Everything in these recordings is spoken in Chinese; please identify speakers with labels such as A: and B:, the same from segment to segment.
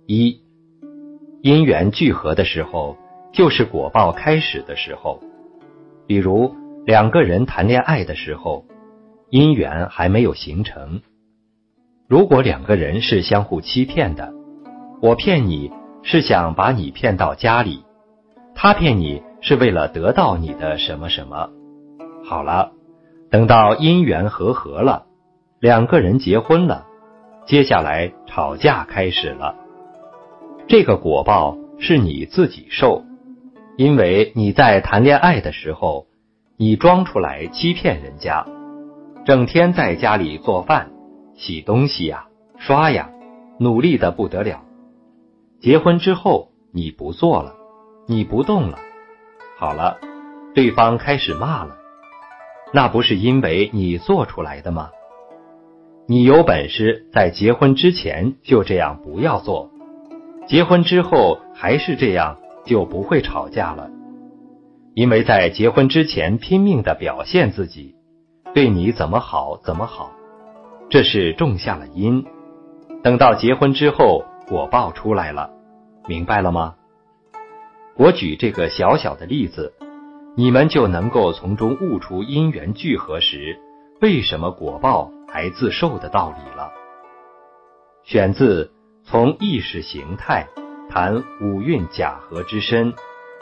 A: 一、因缘聚合的时候，就是果报开始的时候。比如两个人谈恋爱的时候，因缘还没有形成。如果两个人是相互欺骗的，我骗你是想把你骗到家里，他骗你是为了得到你的什么什么。好了，等到因缘和合了，两个人结婚了，接下来吵架开始了。这个果报是你自己受，因为你在谈恋爱的时候，你装出来欺骗人家，整天在家里做饭、洗东西呀、刷呀，努力得不得了。结婚之后，你不做了，你不动了，好了，对方开始骂了，那不是因为你做出来的吗？你有本事在结婚之前就这样不要做，结婚之后还是这样，就不会吵架了。因为在结婚之前拼命地表现自己，对你怎么好怎么好，这是种下了因，等到结婚之后果报出来了，明白了吗？我举这个小小的例子，你们就能够从中悟出因缘聚合时为什么果报还自受的道理了。选自《从意识形态谈五蕴假合之身》。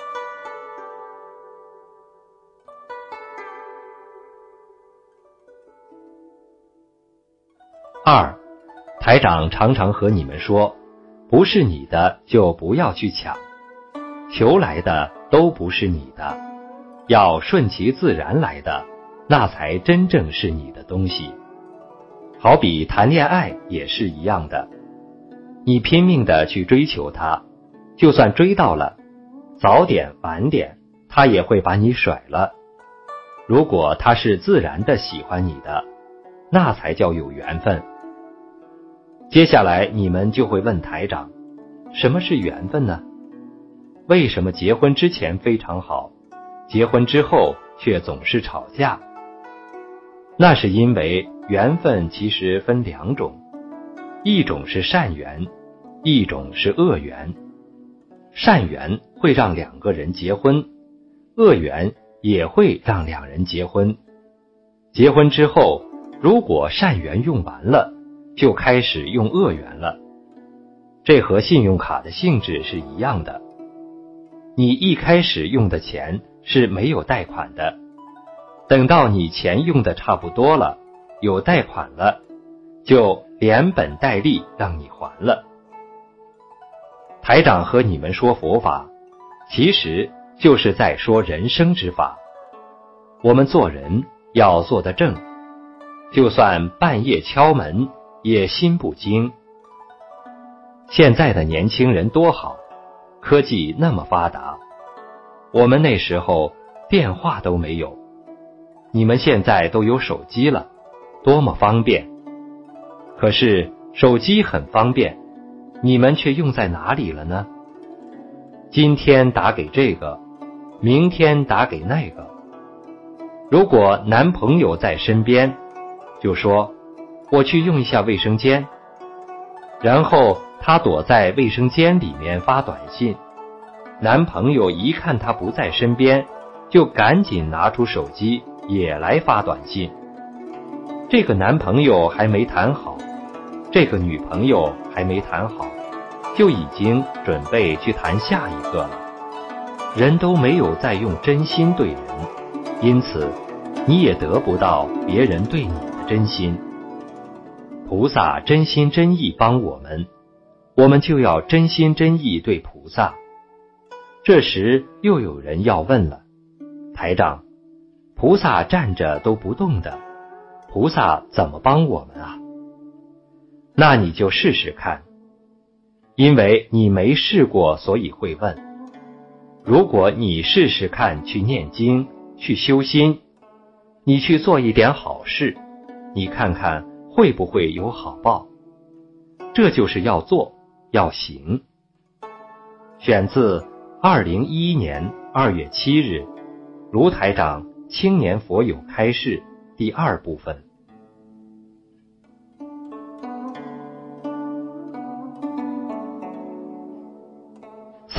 A: 二，台长常常和你们说，不是你的就不要去抢，求来的都不是你的，要顺其自然来的，那才真正是你的东西。好比谈恋爱也是一样的，你拼命的去追求他，就算追到了，早点晚点他也会把你甩了。如果他是自然的喜欢你的，那才叫有缘分。接下来你们就会问台长，什么是缘分呢？为什么结婚之前非常好，结婚之后却总是吵架？那是因为缘分其实分两种，一种是善缘，一种是恶缘。善缘会让两个人结婚，恶缘也会让两人结婚。结婚之后，如果善缘用完了，就开始用恶缘了。这和信用卡的性质是一样的，你一开始用的钱是没有贷款的，等到你钱用的差不多了，有贷款了，就连本带利让你还了。台长和你们说佛法，其实就是在说人生之法。我们做人要做得正，就算半夜敲门也心不惊。现在的年轻人多好，科技那么发达，我们那时候电话都没有，你们现在都有手机了，多么方便。可是手机很方便，你们却用在哪里了呢？今天打给这个，明天打给那个。如果男朋友在身边，就说我去用一下卫生间，然后他躲在卫生间里面发短信，男朋友一看他不在身边，就赶紧拿出手机也来发短信。这个男朋友还没谈好，这个女朋友还没谈好，就已经准备去谈下一个了。人都没有再用真心对人，因此你也得不到别人对你的真心。菩萨真心真意帮我们，我们就要真心真意对菩萨。这时又有人要问了，台长，菩萨站着都不动的，菩萨怎么帮我们啊？那你就试试看，因为你没试过，所以会问。如果你试试看去念经，去修心，你去做一点好事，你看看会不会有好报？这就是要做，要行。选自2011年2月7日卢台长青年佛友开示第2部分。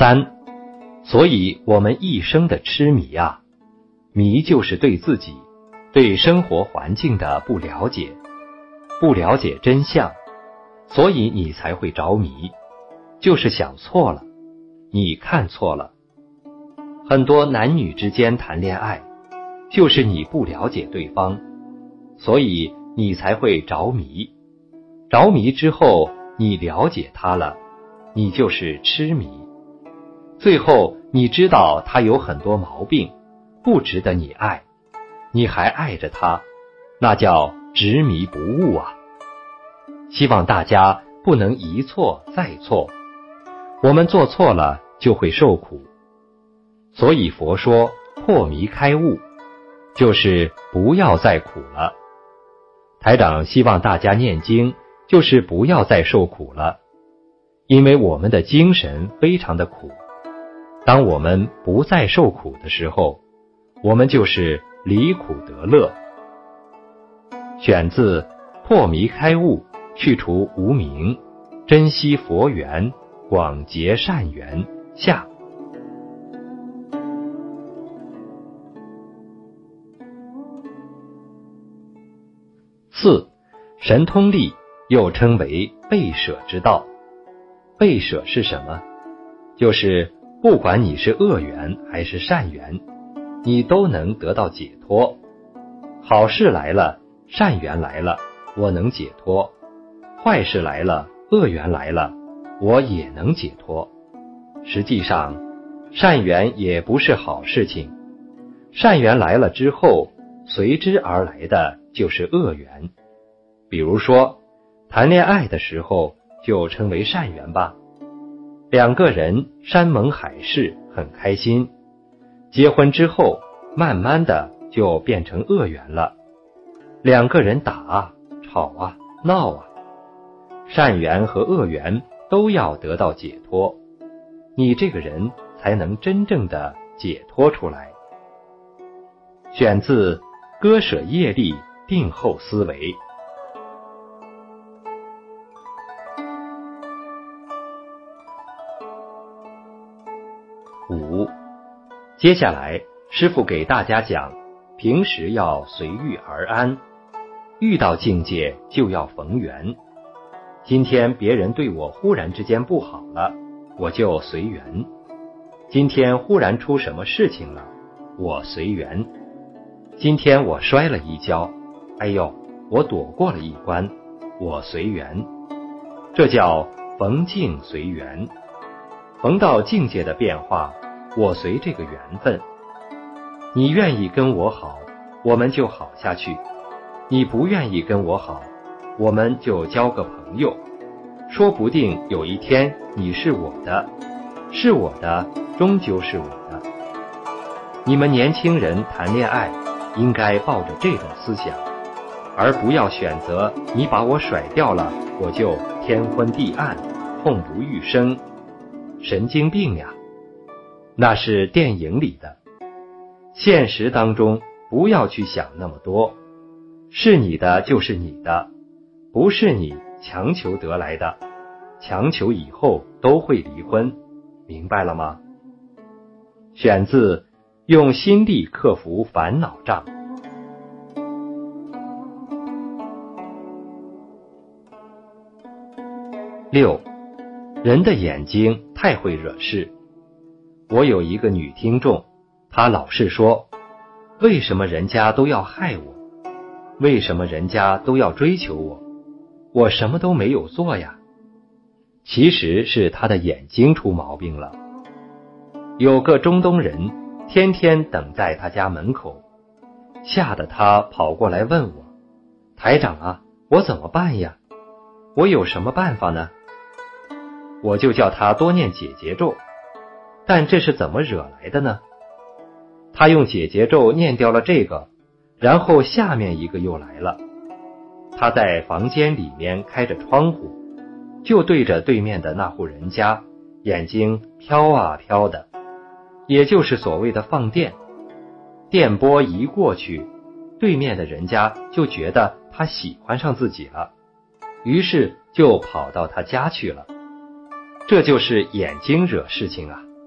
A: 3，所以我们一生的痴迷啊，迷就是对自己、对生活环境的不了解，不了解真相，所以你才会着迷，就是想错了，你看错了。很多男女之间谈恋爱，就是你不了解对方，所以你才会着迷。着迷之后，你了解他了，你就是痴迷。最后你知道他有很多毛病，不值得你爱，你还爱着他，那叫执迷不悟啊！希望大家不能一错再错，我们做错了就会受苦。所以佛说破迷开悟，就是不要再苦了。台长希望大家念经，就是不要再受苦了，因为我们的精神非常的苦。当我们不再受苦的时候，我们就是离苦得乐。选自破迷开悟，去除无明，珍惜佛缘，广结善缘下。4. 神通力又称为备舍之道。备舍是什么？就是不管你是恶缘还是善缘，你都能得到解脱。好事来了，善缘来了，我能解脱；坏事来了，恶缘来了，我也能解脱。实际上，善缘也不是好事情，善缘来了之后，随之而来的就是恶缘。比如说，谈恋爱的时候就称为善缘吧，两个人山盟海誓，很开心。结婚之后，慢慢的就变成恶缘了，两个人打啊、吵啊、闹啊。善缘和恶缘都要得到解脱，你这个人才能真正的解脱出来。选自割舍业力定后思维。5. 接下来师父给大家讲，平时要随遇而安，遇到境界就要逢缘。今天别人对我忽然之间不好了，我就随缘。今天忽然出什么事情了，我随缘。今天我摔了一跤，哎呦，我躲过了一关，我随缘。这叫逢境随缘。逢到境界的变化，我随这个缘分。你愿意跟我好，我们就好下去；你不愿意跟我好，我们就交个朋友。说不定有一天你是我的，是我的，终究是我的。你们年轻人谈恋爱，应该抱着这种思想，而不要选择你把我甩掉了，我就天昏地暗，痛不欲生。神经病呀！那是电影里的，现实当中不要去想那么多，是你的就是你的，不是你强求得来的，强求以后都会离婚，明白了吗？选自用心力克服烦恼障。6. 人的眼睛太会惹事。我有一个女听众，她老是说，为什么人家都要害我？为什么人家都要追求我？我什么都没有做呀。其实是她的眼睛出毛病了。有个中东人天天等在她家门口，吓得她跑过来问我，台长啊，我怎么办呀？我有什么办法呢？我就叫他多念解结咒，但这是怎么惹来的呢？他用解结咒念掉了这个，然后下面一个又来了。他在房间里面开着窗户，就对着对面的那户人家，眼睛飘啊飘的，也就是所谓的放电。电波一过去，对面的人家就觉得他喜欢上自己了，于是就跑到他家去了。这就是眼睛惹事情啊。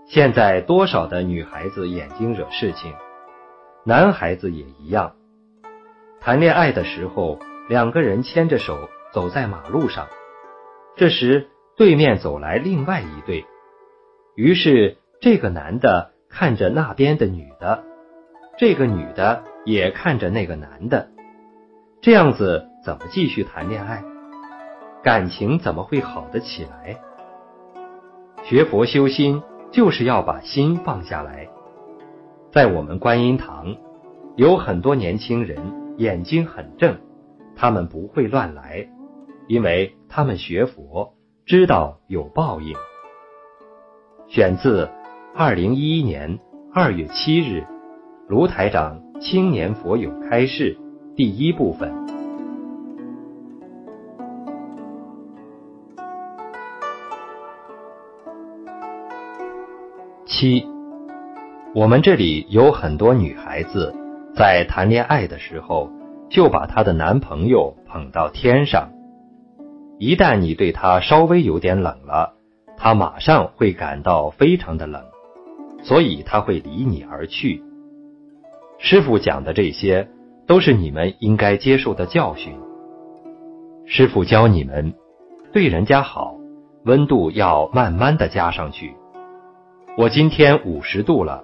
A: 现在多少的女孩子眼睛惹事情，男孩子也一样。谈恋爱的时候，两个人牵着手走在马路上，这时对面走来另外一对，于是这个男的看着那边的女的，这个女的也看着那个男的，这样子怎么继续谈恋爱？感情怎么会好得起来？学佛修心就是要把心放下来。在我们观音堂，有很多年轻人眼睛很正，他们不会乱来，因为他们学佛，知道有报应。选自2011年2月7日卢台长青年佛友开示第1部分。7，我们这里有很多女孩子在谈恋爱的时候，就把她的男朋友捧到天上。一旦你对她稍微有点冷了，她马上会感到非常的冷，所以她会离你而去。师父讲的这些，都是你们应该接受的教训。师父教你们，对人家好，温度要慢慢的加上去。我今天50度了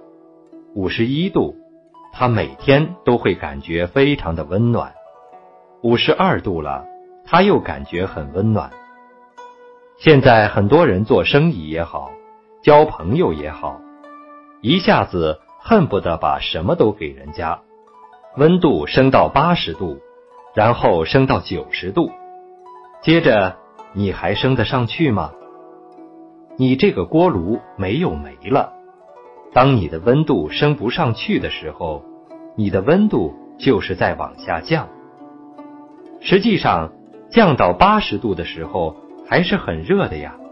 A: ，51度，他每天都会感觉非常的温暖。52度了，他又感觉很温暖。现在很多人做生意也好，交朋友也好，一下子恨不得把什么都给人家，温度升到80度，然后升到90度，接着你还升得上去吗？你这个锅炉没有煤了，当你的温度升不上去的时候，你的温度就是在往下降。实际上降到80度的时候还是很热的呀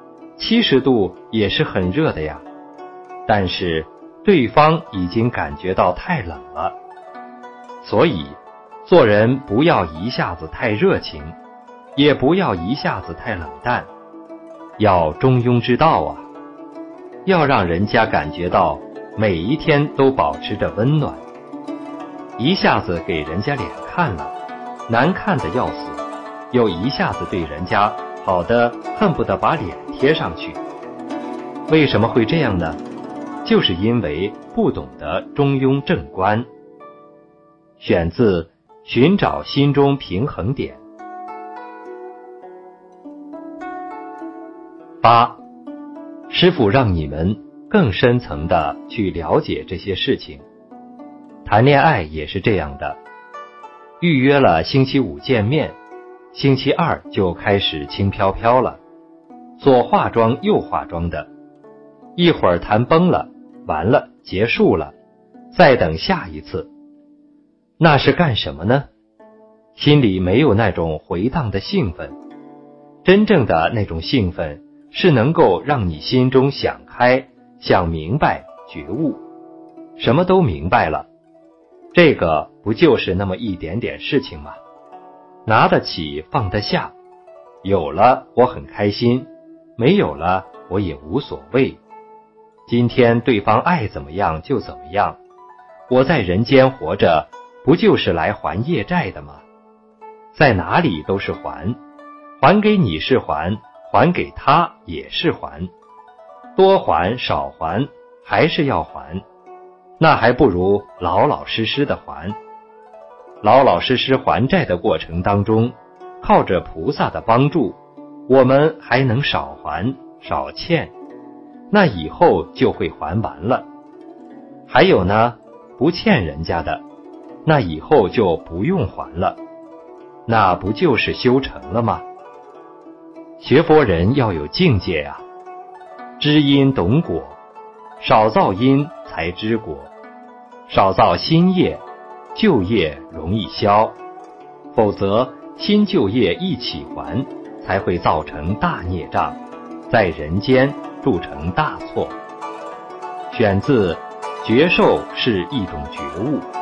A: ，70度也是很热的呀，但是对方已经感觉到太冷了。所以做人不要一下子太热情，也不要一下子太冷淡，要中庸之道啊，要让人家感觉到每一天都保持着温暖。一下子给人家脸看了，难看的要死，又一下子对人家好的恨不得把脸贴上去。为什么会这样呢？就是因为不懂得中庸正观。选自寻找心中平衡点。8，师父让你们更深层的去了解这些事情。谈恋爱也是这样的，预约了星期5见面，星期2就开始轻飘飘了，左化妆右化妆的，一会儿谈崩了，完了结束了，再等下一次。那是干什么呢？心里没有那种回荡的兴奋，真正的那种兴奋是能够让你心中想开、想明白、觉悟，什么都明白了。这个不就是那么一点点事情吗？拿得起放得下，有了我很开心，没有了我也无所谓。今天对方爱怎么样就怎么样，我在人间活着不就是来还业债的吗？在哪里都是还，还给你是还，还给他也是还，多还少还还是要还，那还不如老老实实的还。老老实实还债的过程当中，靠着菩萨的帮助，我们还能少还少欠，那以后就会还完了。还有呢，不欠人家的，那以后就不用还了，那不就是修成了吗？学佛人要有境界啊，知因懂果，少造因才知果，少造新业，旧业容易消，否则新旧业一起还，才会造成大孽障，在人间铸成大错。选自觉受是一种觉悟。